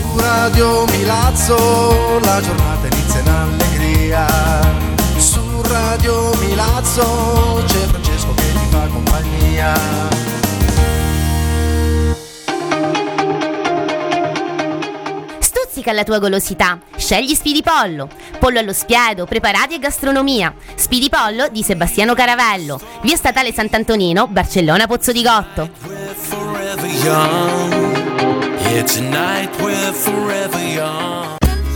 Radio Milazzo, la giornata inizia in allegria. Su Radio Milazzo c'è Francesco che ti fa compagnia. Stuzzica la tua golosità. Scegli Spidipollo. Pollo allo spiedo, preparati e gastronomia. Spidipollo di Sebastiano Caravello. Via Statale Sant'Antonino, Barcellona Pozzo di Gotto. It's a night we're forever young.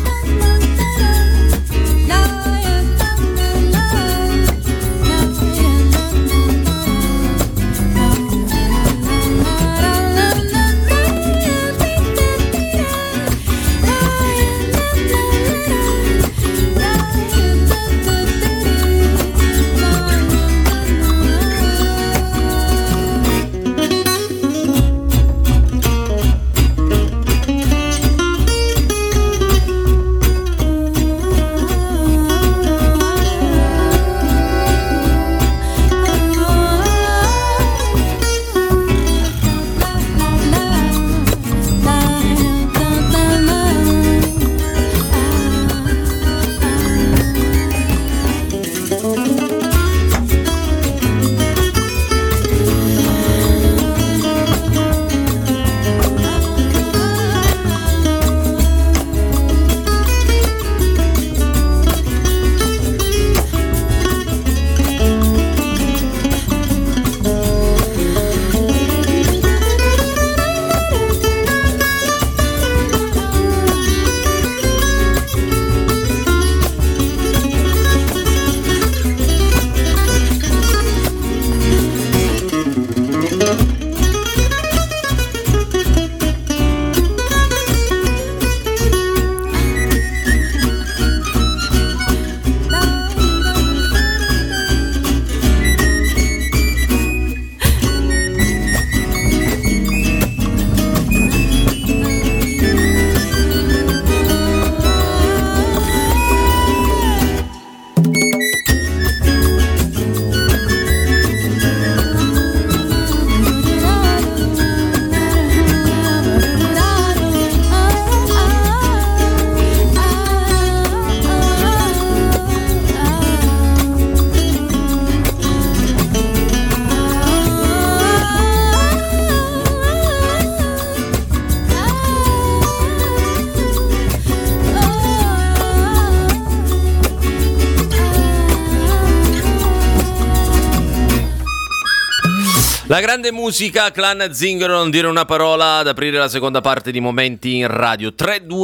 La grande musica, Clan Zingaro, non dire una parola, ad aprire la seconda parte di Momenti in Radio.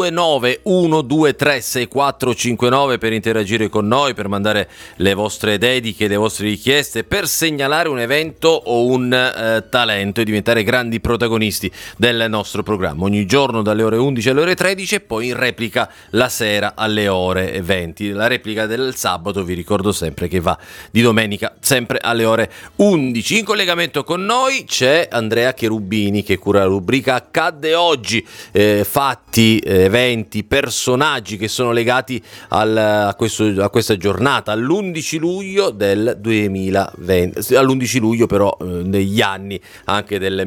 329 123 6459 per interagire con noi, per mandare le vostre dediche, le vostre richieste, per segnalare un evento o un talento e diventare grandi protagonisti del nostro programma. Ogni giorno dalle ore 11 alle ore 13 e poi in replica la sera alle ore 20. La replica del sabato vi ricordo sempre che va di domenica sempre alle ore 11. In collegamento con noi c'è Andrea Cherubini che cura la rubrica Accadde Oggi, fatti, eventi, personaggi che sono legati a questa giornata, all'11 luglio del 2020, all'11 luglio però negli anni anche del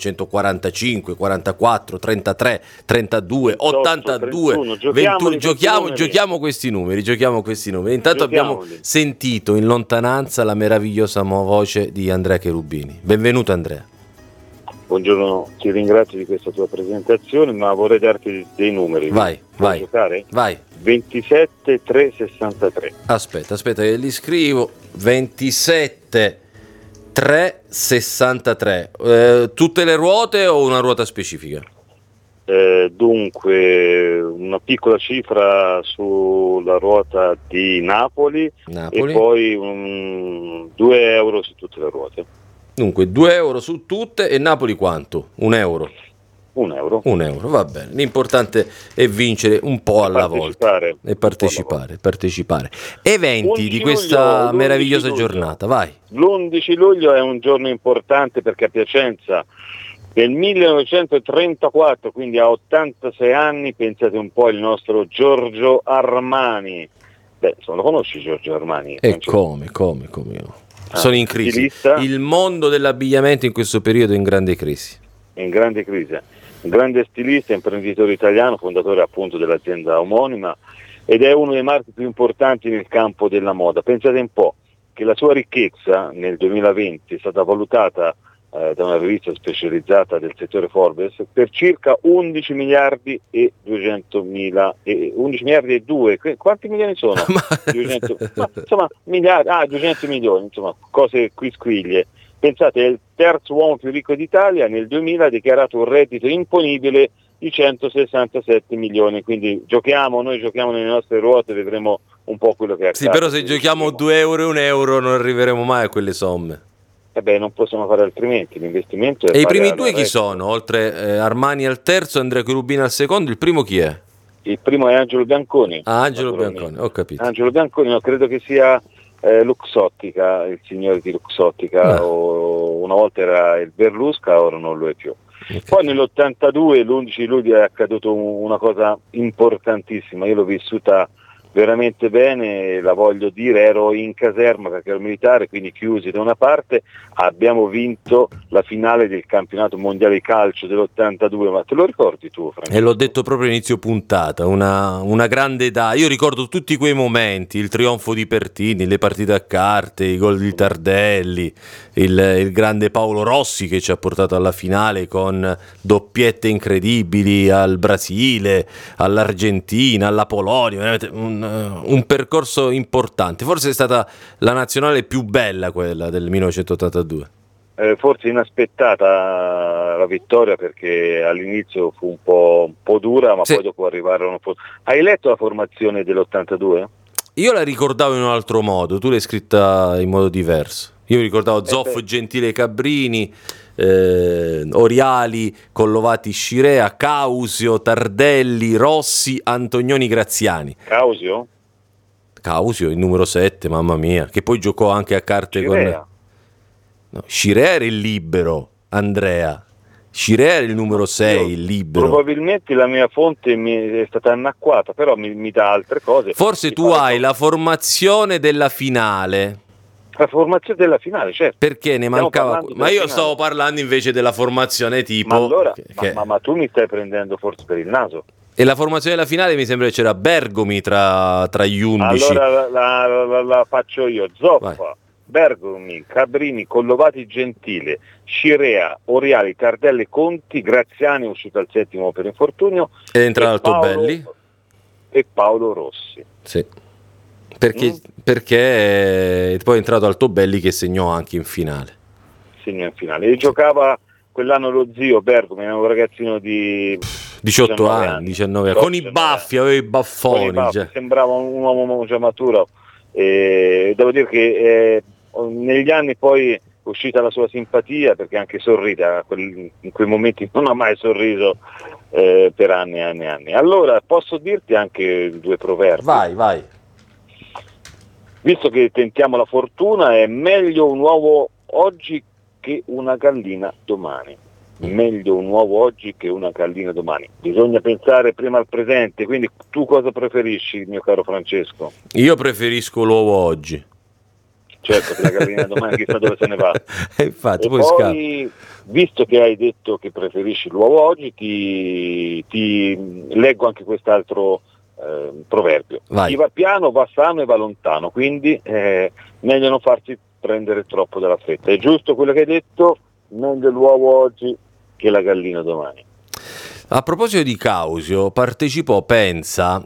1945, 44, 33, 32, 82, 21, giochiamo questi numeri. Intanto abbiamo sentito in lontananza la meravigliosa voce di Andrea Cherubini. Benvenuto Andrea. Buongiorno, ti ringrazio di questa tua presentazione, ma vorrei darti dei numeri. Vai. 27 363. Aspetta che li scrivo. 27 363. Tutte le ruote o una ruota specifica? Dunque una piccola cifra sulla ruota di Napoli. E poi 2 euro su tutte le ruote. Dunque 2 euro su tutte. E Napoli quanto? 1 euro? 1 euro. 1 euro, va bene. L'importante è vincere un po' alla volta e partecipare. Eventi di questa meravigliosa giornata, vai. L'11 luglio è un giorno importante perché a Piacenza nel 1934, quindi a 86 anni, pensate un po', il nostro Giorgio Armani. Lo conosci Giorgio Armani? E come? Sono in crisi. Stilista. Il mondo dell'abbigliamento in questo periodo è in grande crisi. un grande stilista, imprenditore italiano, fondatore appunto dell'azienda omonima, ed è uno dei marchi più importanti nel campo della moda. Pensate un po' che la sua ricchezza nel 2020 è stata valutata da una rivista specializzata del settore Forbes per circa 11 miliardi e 200 e 2, quanti milioni sono? 200, insomma, miliardi, 200 milioni, insomma, cose quisquiglie. Pensate, è il terzo uomo più ricco d'Italia, nel 2000 ha dichiarato un reddito imponibile di 167 milioni, quindi noi giochiamo nelle nostre ruote, vedremo un po' quello che accade. Sì, però se giochiamo 2 euro e 1 euro non arriveremo mai a quelle somme. Non possiamo fare altrimenti, l'investimento è... E i primi due chi sono? Oltre Armani al terzo, Andrea Cherubini al secondo, il primo chi è? Il primo è Angelo Bianconi. Angelo Bianconi, ho capito. Angelo Bianconi, no, credo che sia Luxottica, il signore di Luxottica, o una volta era il Berlusca, ora non lo è più. Okay. Poi nell'82, l'11 luglio, è accaduto una cosa importantissima, io l'ho vissuta veramente bene, la voglio dire, ero in caserma perché ero militare, quindi chiusi da una parte, abbiamo vinto la finale del campionato mondiale di calcio dell'82, ma te lo ricordi tu, Francesco? E l'ho detto proprio inizio puntata, una grande età, io ricordo tutti quei momenti, il trionfo di Pertini, le partite a carte, i gol di Tardelli, il grande Paolo Rossi che ci ha portato alla finale con doppiette incredibili al Brasile, all'Argentina, alla Polonia, veramente un percorso importante. Forse è stata la nazionale più bella quella del 1982. Forse inaspettata la vittoria, perché all'inizio fu un po' dura, ma sì. Poi dopo arrivarono... Hai letto la formazione dell'82? Io la ricordavo in un altro modo, tu l'hai scritta in modo diverso. Io mi ricordavo Zoff, Gentile, Cabrini, Oriali, Collovati, Scirea, Causio, Tardelli, Rossi, Antonioni, Graziani. Causio, il numero 7, mamma mia, che poi giocò anche a carte Scirea. No, Scirea era il libero, Andrea. Scirea era il numero 6, il libero. Probabilmente la mia fonte è stata annacquata, però mi dà altre cose. Forse tu hai la formazione della finale. La formazione della finale, certo. Perché ne mancava? Ma io stavo parlando invece della formazione tipo... Ma allora, ma tu mi stai prendendo forse per il naso. E la formazione della finale mi sembra che c'era Bergomi tra gli 11. Allora la faccio io. Zoppa, vai. Bergomi, Cabrini, Collovati, Gentile, Scirea, Oriali, Tardelli, Conti, Graziani, uscito al settimo per infortunio. Ed è entrato Altobelli. E Paolo Rossi. Sì. Perché poi è entrato Altobelli che segnò anche in finale. E giocava quell'anno lo zio Bergomi, era un ragazzino di 18 anni, 19 anni, con i baffi, aveva i baffoni. Sembrava un uomo già maturo. Devo dire che negli anni poi è uscita la sua simpatia, perché anche sorride, in quei momenti non ha mai sorriso per anni e anni e anni. Allora posso dirti anche 2 proverbi? Vai. Visto che tentiamo la fortuna, è meglio un uovo oggi che una gallina domani. Meglio un uovo oggi che una gallina domani. Bisogna pensare prima al presente, quindi tu cosa preferisci, mio caro Francesco? Io preferisco l'uovo oggi. Certo, che la gallina domani chissà dove se ne va. Infatti, e poi visto che hai detto che preferisci l'uovo oggi, ti leggo anche quest'altro proverbio. Vai. Chi va piano va sano e va lontano, quindi meglio non farsi prendere troppo dalla fretta. È giusto quello che hai detto? Meglio l'uovo oggi che la gallina domani. A proposito di Causio, partecipò, pensa,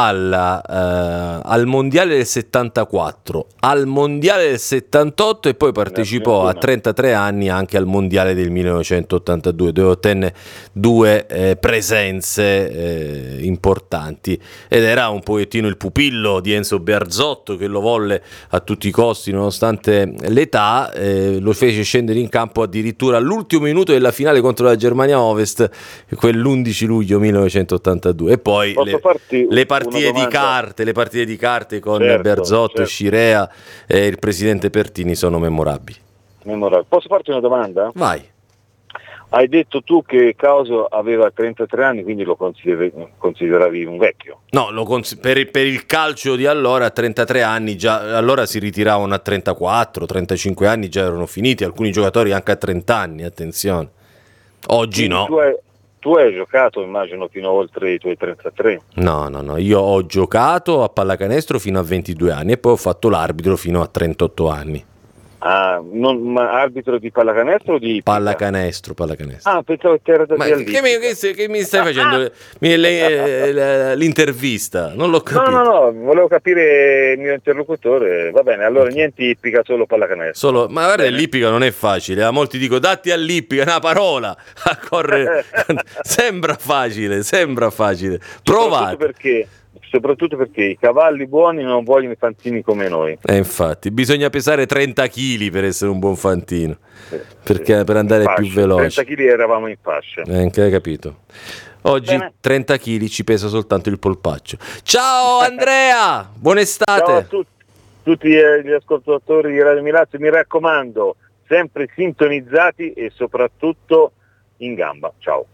al mondiale del 74, al mondiale del 78 e poi partecipò a 33 anni anche al mondiale del 1982, dove ottenne 2 presenze importanti, ed era un pochettino il pupillo di Enzo Bearzotto, che lo volle a tutti i costi nonostante l'età. Lo fece scendere in campo addirittura all'ultimo minuto della finale contro la Germania Ovest, quell'11 luglio 1982, e poi le partite di carte con Bearzotto, Scirea e il presidente Pertini sono memorabili. Posso farti una domanda? Vai. Hai detto tu che Causio aveva 33 anni, quindi lo consideravi un vecchio? No, per il calcio di allora, a 33 anni già, allora si ritiravano a 34, 35 anni già erano finiti, alcuni giocatori anche a 30 anni, attenzione. Oggi quindi no. tu hai giocato, immagino, fino a oltre i tuoi 33. No, io ho giocato a pallacanestro fino a 22 anni e poi ho fatto l'arbitro fino a 38 anni. Ma arbitro di pallacanestro o di ippica? Pallacanestro. Pensavo che era da Ma che mi stai facendo l'intervista? Non l'ho capito. No, volevo capire il mio interlocutore. Va bene, allora niente ippica, solo pallacanestro. Ma guarda, l'ippica non è facile. A molti dico datti all'ippica, una parola a correre. Sembra facile. Provate. Soprattutto perché i cavalli buoni non vogliono i fantini come noi. Infatti, bisogna pesare 30 kg per essere un buon fantino, perché per andare più veloce. 30 kg eravamo in fascia. Hai capito? Oggi bene. 30 kg ci pesa soltanto il polpaccio. Ciao Andrea, buona estate. Ciao a tutti gli ascoltatori di Radio Milazzo, mi raccomando, sempre sintonizzati e soprattutto in gamba. Ciao.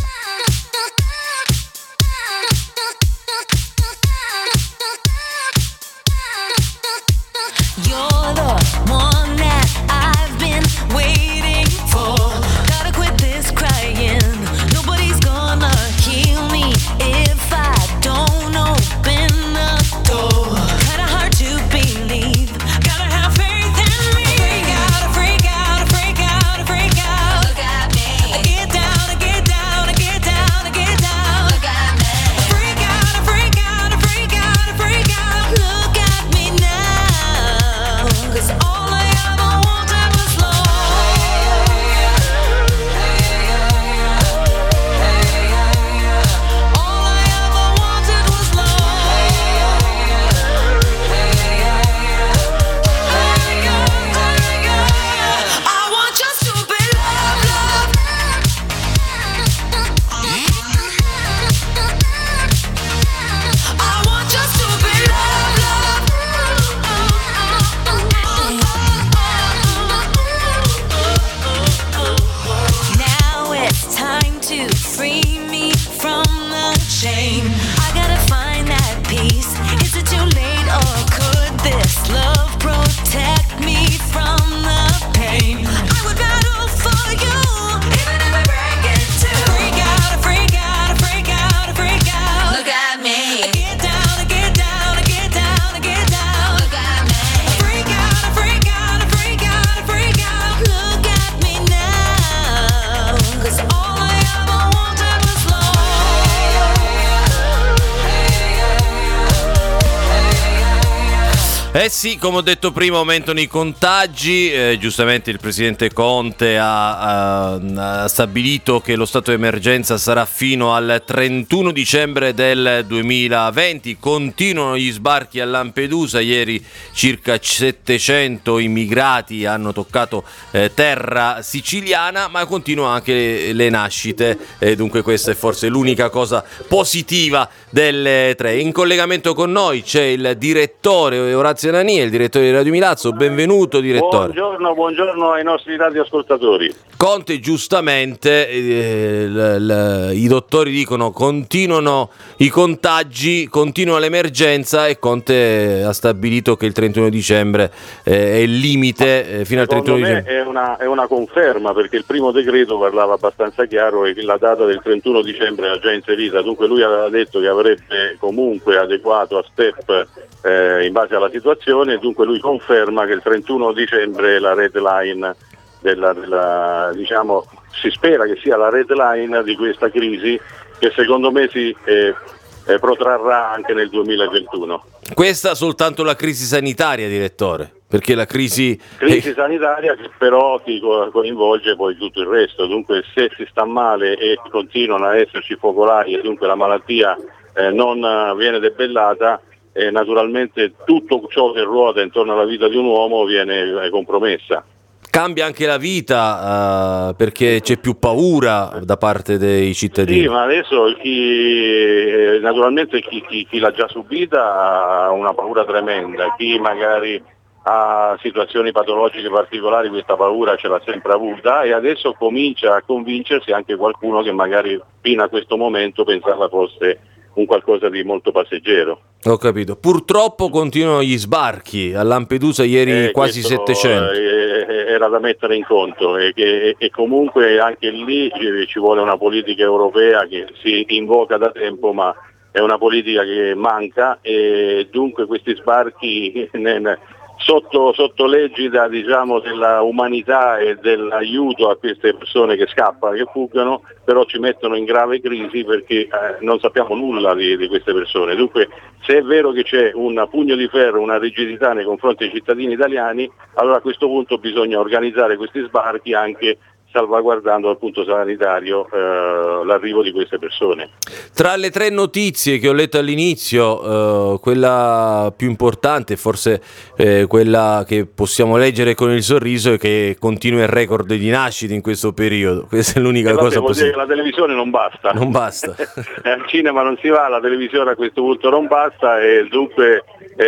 You're the one that I've been waiting for. Gotta quit this crying. Nobody's gonna heal me if I don't open the door. Kinda hard to believe. Gotta have faith in me. Freak out. Look at me. Get down. Look at me. Freak out. Look at me now. 'Cause all I ever wanted was love. All I ever wanted was love. I want your stupid love. I want your stupid love. Now it's time to free me from the chain. I gotta find that peace. Is it too late or could this love protect me from the pain? I would battle for you, even if I break it too. Freak out. Look at me. Get down. Look at me. Freak out. Look at me now. 'Cause all I ever wanted was Sì, come ho detto prima, aumentano i contagi. Giustamente il presidente Conte ha stabilito che lo stato di emergenza sarà fino al 31 dicembre del 2020. Continuano gli sbarchi a Lampedusa. Ieri circa 700 immigrati hanno toccato terra siciliana, ma continuano anche le nascite. Dunque questa è forse l'unica cosa positiva delle tre. In collegamento con noi c'è il direttore Orazio Nania, il direttore di Radio Milazzo. Benvenuto direttore. Buongiorno ai nostri radioascoltatori. Conte giustamente, i dottori dicono continuano i contagi, continua l'emergenza e Conte ha stabilito che il 31 dicembre è il limite fino al 31 dicembre. È una conferma, perché il primo decreto parlava abbastanza chiaro e la data del 31 dicembre era già inserita, dunque lui aveva detto che avrebbe comunque adeguato a step in base alla situazione, dunque lui conferma che il 31 dicembre la red line diciamo, si spera che sia la red line di questa crisi, che secondo me si protrarrà anche nel 2021. Questa soltanto la crisi sanitaria, direttore, perché la crisi sanitaria che però ti coinvolge poi tutto il resto, dunque se si sta male e continuano a esserci focolai e dunque la malattia non viene debellata, naturalmente tutto ciò che ruota intorno alla vita di un uomo viene compromessa. Cambia anche la vita perché c'è più paura da parte dei cittadini. Sì, ma adesso naturalmente chi l'ha già subita ha una paura tremenda, chi magari ha situazioni patologiche particolari questa paura ce l'ha sempre avuta e adesso comincia a convincersi anche qualcuno che magari fino a questo momento pensava fosse un qualcosa di molto passeggero. Ho capito. Purtroppo continuano gli sbarchi a Lampedusa, ieri quasi Questo, 700. Era da mettere in conto e comunque anche lì ci vuole una politica europea che si invoca da tempo, ma è una politica che manca, e dunque questi sbarchi sotto l'egida, diciamo, della umanità e dell'aiuto a queste persone che scappano, che fuggono, però ci mettono in grave crisi perché non sappiamo nulla di queste persone. Dunque, se è vero che c'è un pugno di ferro, una rigidità nei confronti dei cittadini italiani, allora a questo punto bisogna organizzare questi sbarchi anche salvaguardando dal punto sanitario l'arrivo di queste persone. Tra le 3 notizie che ho letto all'inizio, quella più importante, forse quella che possiamo leggere con il sorriso, è che continua il record di nascite in questo periodo. Questa è l'unica cosa possibile. La televisione non basta. Non basta. Al cinema non si va, la televisione a questo punto non basta, e dunque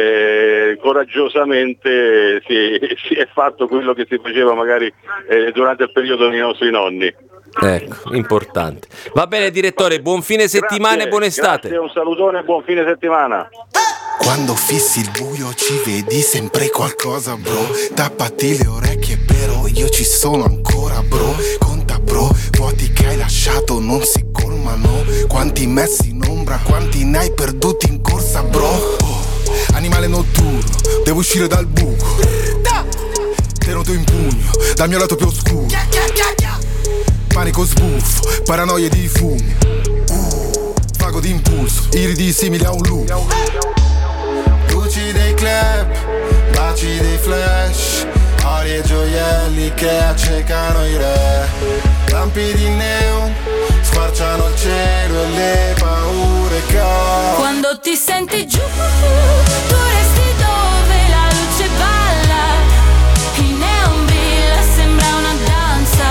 coraggiosamente si è fatto quello che si faceva magari durante il periodo dei nostri nonni. Ecco, importante. Va bene direttore, buon fine settimana e buona estate. Grazie, un salutone e buon fine settimana. Quando fissi il buio ci vedi sempre qualcosa, bro. Tappati le orecchie, però io ci sono ancora, bro. Conta, bro, vuoti che hai lasciato non si colmano. Quanti messi in ombra, quanti ne hai perduti in corsa, bro. Animale notturno, devo uscire dal buco. Te noto in pugno, dal mio lato più oscuro. Panico sbuffo, paranoie di fumi. Vago d'impulso, iridi simili a un lupo. Luci dei club, baci dei flash, ori e gioielli che accecano i re. Lampi di neon, squarciano il cielo e le paure che ho. Quando ti senti giù, tu resti dove la luce balla, il neon brilla, sembra una danza.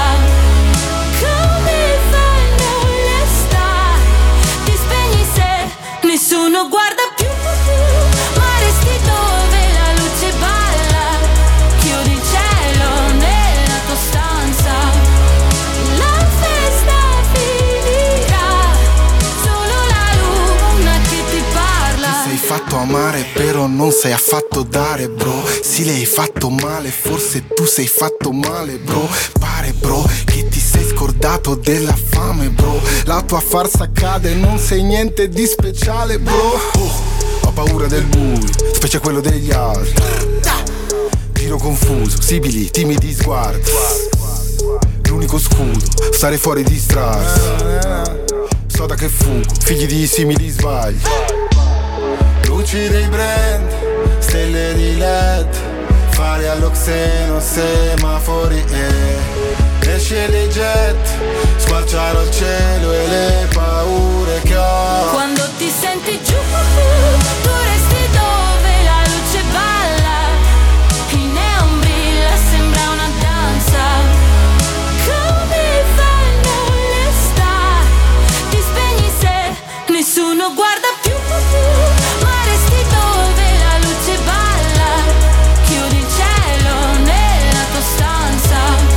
Come fai a non restare? Ti spegni se nessuno guarda più, ma resti dove la luce balla. Chiudi il cielo nella tua stanza, la festa finirà, solo la luna che ti parla. Ti sei fatto amare però non sei affatto dare, bro. Sì, le hai fatto male, forse tu sei fatto male, bro. Pare, bro, che ti sei scordato della fame, bro. La tua farsa cade, non sei niente di speciale, bro. Ho paura del buio, specie quello degli altri. Giro confuso, sibili, timidi sguardi. L'unico scudo, stare fuori, distrarsi. So da che fugo, figli di simili sbagli. Luci dei brand, stelle di LED, fare all'oxeno, semafori e esce dei jet, squarciano il cielo e le paure che ho. Quando ti senti giù, tu resti dove la luce balla, il neon brilla, sembra una danza. Come fai a non restare? Ti spegni se nessuno guarda più, ma resti dove la luce balla. Chiudi il cielo nella tua stanza,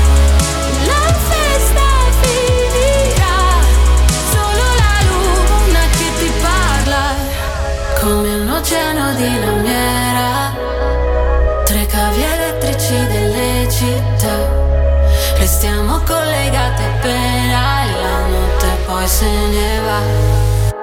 la festa finirà, solo la luna che ti parla. Come un oceano di lamiera, tra i cavi elettrici delle città, restiamo collegate appena la notte poi se ne va.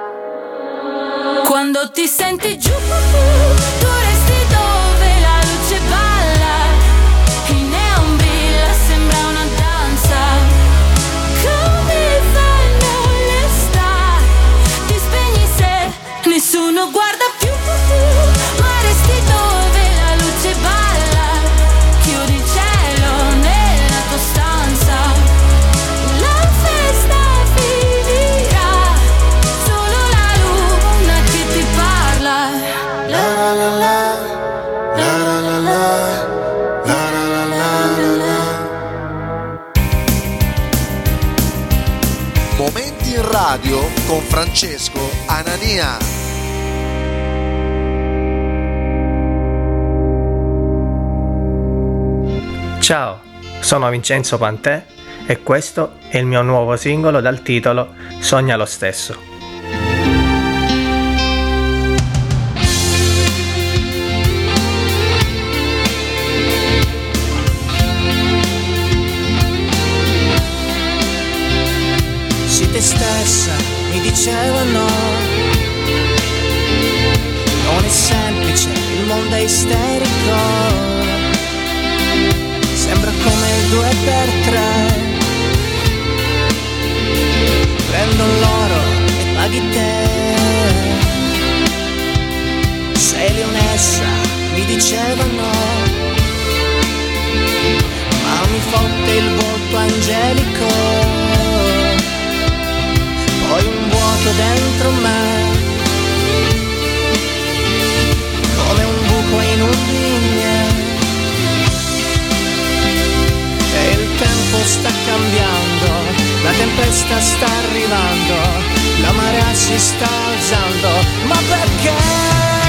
Quando ti senti giù, tu resti dove la luce balla, il neon brilla, sembra una danza. Come fai a non restare? Ti spegni se nessuno guarda più, ma resti dove la luce balla. Chiudi il cielo nella tua stanza, la festa finirà, solo la luna che ti parla. La la la la, la la la la, la la la la la. Momenti in radio con Francesco Anania. Ciao, sono Vincenzo Pantè e questo è il mio nuovo singolo dal titolo Sogna lo stesso. dicevano non è semplice, il mondo è isterico, sembra come il 2x3, prendo l'oro e paghi te, sei leonessa, mi dicevano, ma mi fotte il volto angelico, poi un vuoto dentro me, come un buco in un vigne, e il tempo sta cambiando, la tempesta sta arrivando, la marea si sta alzando, ma perché?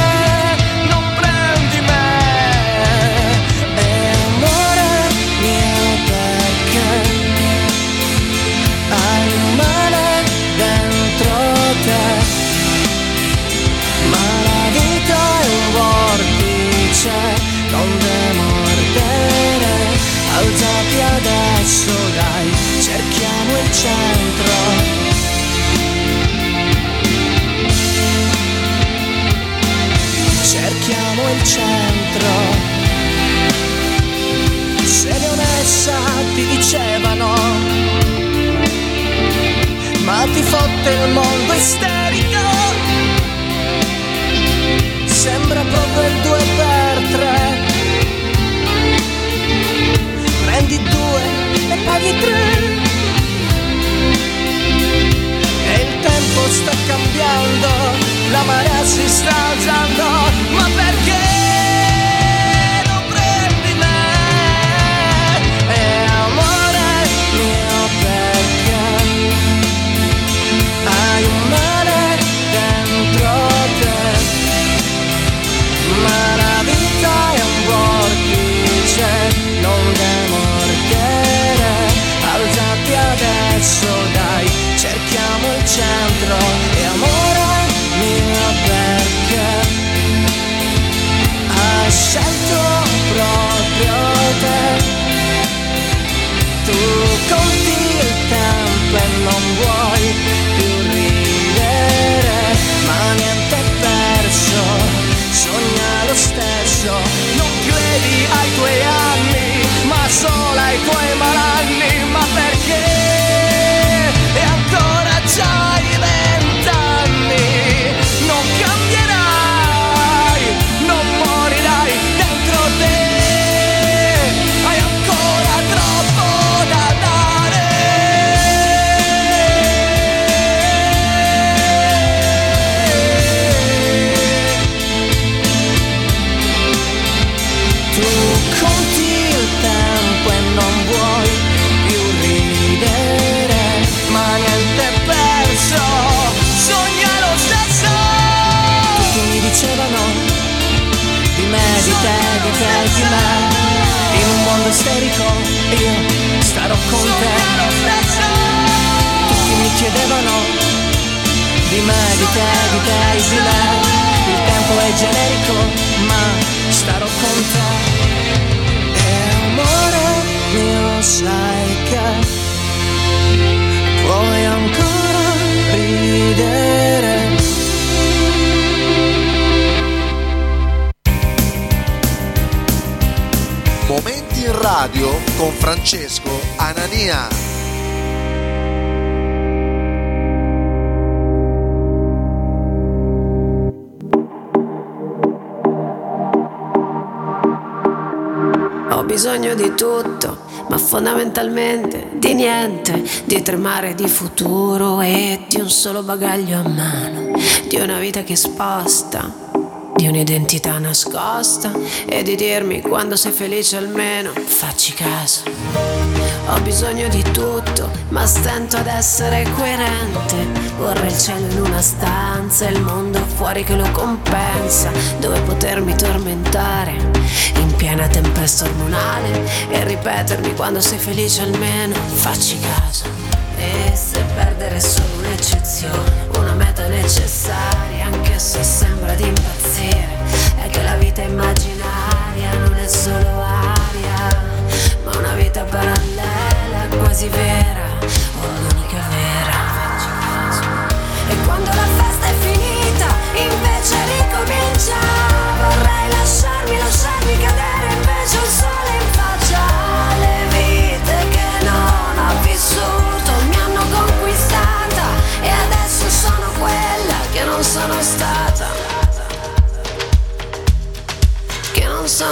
Non demordere, alzati adesso dai, cerchiamo il centro. Cerchiamo il centro. Se leonessa ti dicevano, ma ti fotte il mondo isterico, sembra proprio il 2x3, prendi 2 e paghi 3, e il tempo sta cambiando, la marea si sta alzando, ma perché non prendi me? E amore mio, perché hai un mare dentro te? Ma la vita è un vortice, non demordere, alzati adesso dai, cerchiamo il centro, e amore mio, perché hai scelto proprio te, tu conti il tempo e non vuoi più ridere, ma niente è perso, sogna lo stesso, non credi ai tuoi anni, ma solo ai tuoi malanni, ma perché? E ancora c'hai 20 anni, non cambierai, non morirai dentro te, hai ancora troppo da dare. Non vuoi più ridere, ma niente è perso, sogna lo stesso. Tutti mi dicevano di me, di te, di te, di me, in un mondo isterico io starò con te. Tutti mi chiedevano di me, di te, di te, di me, il tempo è generico, ma starò con te. Amore mio, sai che puoi ancora ridere. Momenti in radio con Francesco Anania. Ho bisogno di tutto, ma fondamentalmente di niente, di tremare di futuro e di un solo bagaglio a mano, di una vita che sposta, di un'identità nascosta e di dirmi quando sei felice almeno facci caso. Ho bisogno di tutto, ma stento ad essere coerente. Vorrei il cielo in una stanza e il mondo fuori che lo compensa, dove potermi tormentare in piena tempesta ormonale e ripetermi quando sei felice almeno facci caso. E se perdere è solo un'eccezione, una meta necessaria, anche se sembra di impazzire, è che la vita immaginaria non è solo aria, ma una vita parallela, quasi vera, o l'unica vera. E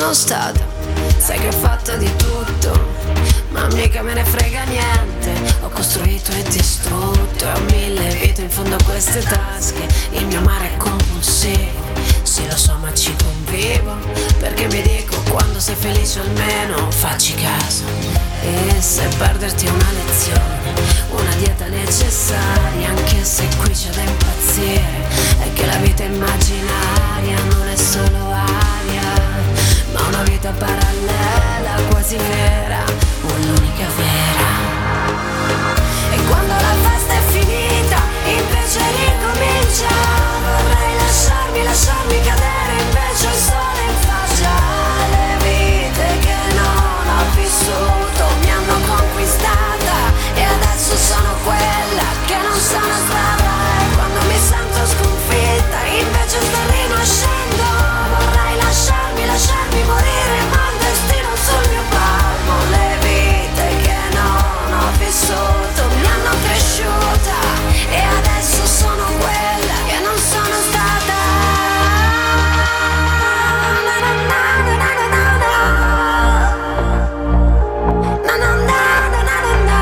sono stata, sai che ho fatto di tutto, ma mica me ne frega niente. Ho costruito e distrutto, e ho 1000 vite in fondo a queste tasche. Il mio mare è compulsivo, sì lo so ma ci convivo, perché mi dico quando sei felice almeno facci caso. E se perderti è una lezione, una dieta necessaria, anche se qui c'è da impazzire, è che la vita immaginaria non è solo aria, ma una vita parallela, quasi vera, o l'unica vera. E quando la festa è finita, invece ricomincia, vorrei lasciarmi cadere, invece il sole in faccia. Le vite che non ho vissuto mi hanno conquistata, e adesso sono quella che non sono stata. E quando mi sento sconfitta, invece sto rinascendo, vorrei lasciarmi morire, ma il destino sul mio palmo. Le vite che non ho vissuto mi hanno cresciuta, e adesso sono quella che non sono stata. Na na na na na na na. Na na na na na na.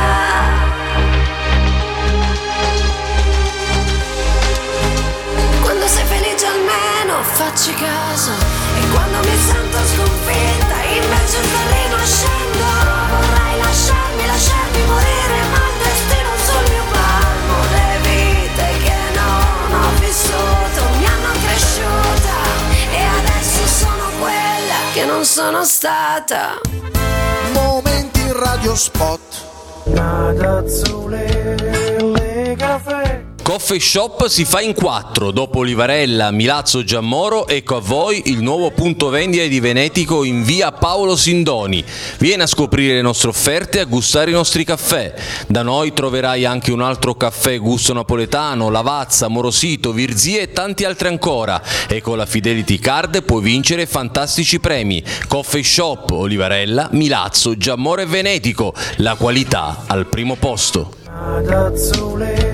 Quando sei felice almeno facci caso, e quando mi sento sconfitta invece sto rinascendo, vorrei lasciarmi morire, ma il destino sul mio palmo. Le vite che non ho vissuto mi hanno cresciuta, e adesso sono quella che non sono stata. Momenti in radio spot. Coffee Shop si fa in 4, dopo Livarella, Milazzo, Giammoro, ecco a voi il nuovo punto vendita di Venetico in via Paolo Sindoni. Vieni a scoprire le nostre offerte e a gustare i nostri caffè. Da noi troverai anche un altro caffè gusto napoletano, Lavazza, Morosito, Virzia e tanti altri ancora. E con la Fidelity Card puoi vincere fantastici premi. Coffee Shop, Olivarella, Milazzo, Giammoro e Venetico. La qualità al primo posto.